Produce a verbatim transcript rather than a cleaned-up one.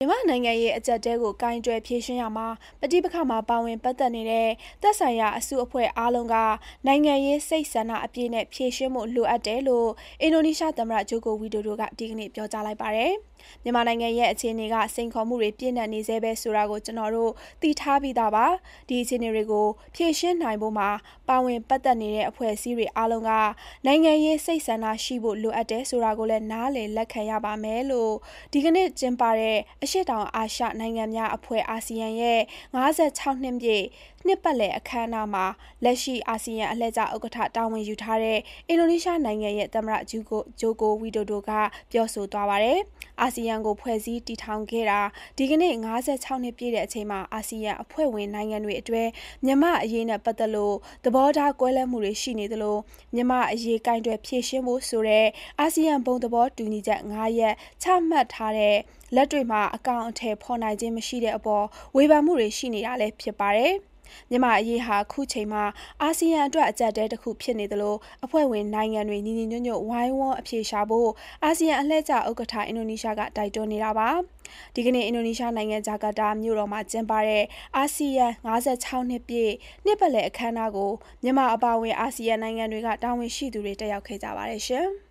မြန်မာနိုင်ငံရဲ့အကြက်တဲကိုကင်တွယ်ဖြေရှင်းရမှာပဋိပက္ခမှာပါဝင်ပတ်သက်နေတဲ့သက်ဆိုင်ရာအစုအဖွဲ့အားလုံးကနိုင်ငံရေးစိတ်ဆန္ဒအပြည့်နဲ့ဖြေရှင်းမှုလိုအပ်တယ်လို့အင်ဒိုနီးရှားသမ္မတဂျိုကိုဝီဒိုဒိုကဒီကနေ့ပြောကြားလိုက်ပါတယ်။မြန်မာနိုင်ငံရဲ့အခြေအနေကစိန်ခေါ်မှုတွေပြည့်နှက်နေသေးပဲဆိုတာကိုကျွန်တော်တို့သိထားပြီးသားပါ။ဒီအခြေအနေတွေကိုဖြေရှင်းနိုင်ဖို့မှာပါဝင်ပတ်သက်နေတဲ့အဖွဲ့အစည်းတွေအားလုံးကနိုင်ငံရေးစိတ်ဆန္ဒရှိဖို့လိုအပ်တယ်ဆိုတာကိုလည်းနားလည်လက်ခံရပါမယ်လို့ဒီကနေ့ကျင်းပတဲ့အရှေ့တောင်အာရှနိုင်ငံများအဖွဲ့အာဆီယံရဲ့၅၆နှစ်ပြည့်နှစ်ပတ်လည်အခမ်းအနားမှာလက်ရှိအာဆီယံအလှည့်ကျဥက္ကဋ္ဌတာဝန်ယူထားတဲ့အင်ဒိုနီးရှားနိုင်ငံရဲ့သမ္မတဂျိုကိုဂျိုကိုဝီဒိုဒိုကပြောဆိုသွားပါတယ်။အာဆီယံကိုဖွဲ့စည်းတည်ထောင်ခဲ့တာဒီကနေ့၅၆နှစ်ပြည့်တဲ့အချိန်မှာအာဆီယံအဖွဲ့ဝင်နိုင်ငံတွေအတွင်းမြန်မာအရေးနဲ့ပတ်သက်လို့သဘောထားကွဲလွဲမှုတွေရှိနေသလိုမြန်မာအရေးကင်တွယ်ဖြေရှင်းဖို့ဆိုတဲ့အာဆီယံဘုံသဘောတူညီချက်၅ရပ်ချမှတ်ထားတဲ့လက်တွေ့မှာအကောင်အထည်ဖော်နိုင်ခြင်းမရှိတဲ့အပေါ်ဝေဖန်မှုတွေရှိနေတာလည်းဖြစ်ပါတယ်။မြန်မာအရေးဟာခုချိန်မှာအာဆီယံအတွက်အကြက်တဲတစ်ခုဖြစ်နေသလိုအဖွဲ့ဝင်နိုင်ငံတွေညီညီညွတ်ညွတ်ဝိုင်းဝန်းအပြေရှားဖို့အာဆီယံအလှည့်ကျဥက္ကဋ္ဌအင်ဒိုနီးရှားကတိုက်တွန်းနေတာပါ။ဒီကနေ့အင်ဒိုနီးရှားနိုင်ငံဂျာကာတာမြို့တော်မှာကျင်းပတဲ့အာဆီယံ၅၆နှစ်ပြည့်နှစ်ပတ်လည်အခမ်းအနားကိုမြန်မာအပါအဝင်အာဆီယံနိုင်ငံတွေကတာဝန်ရှိသူတွေတက်ရောက်ခဲ့ကြပါတယ်ရှင်။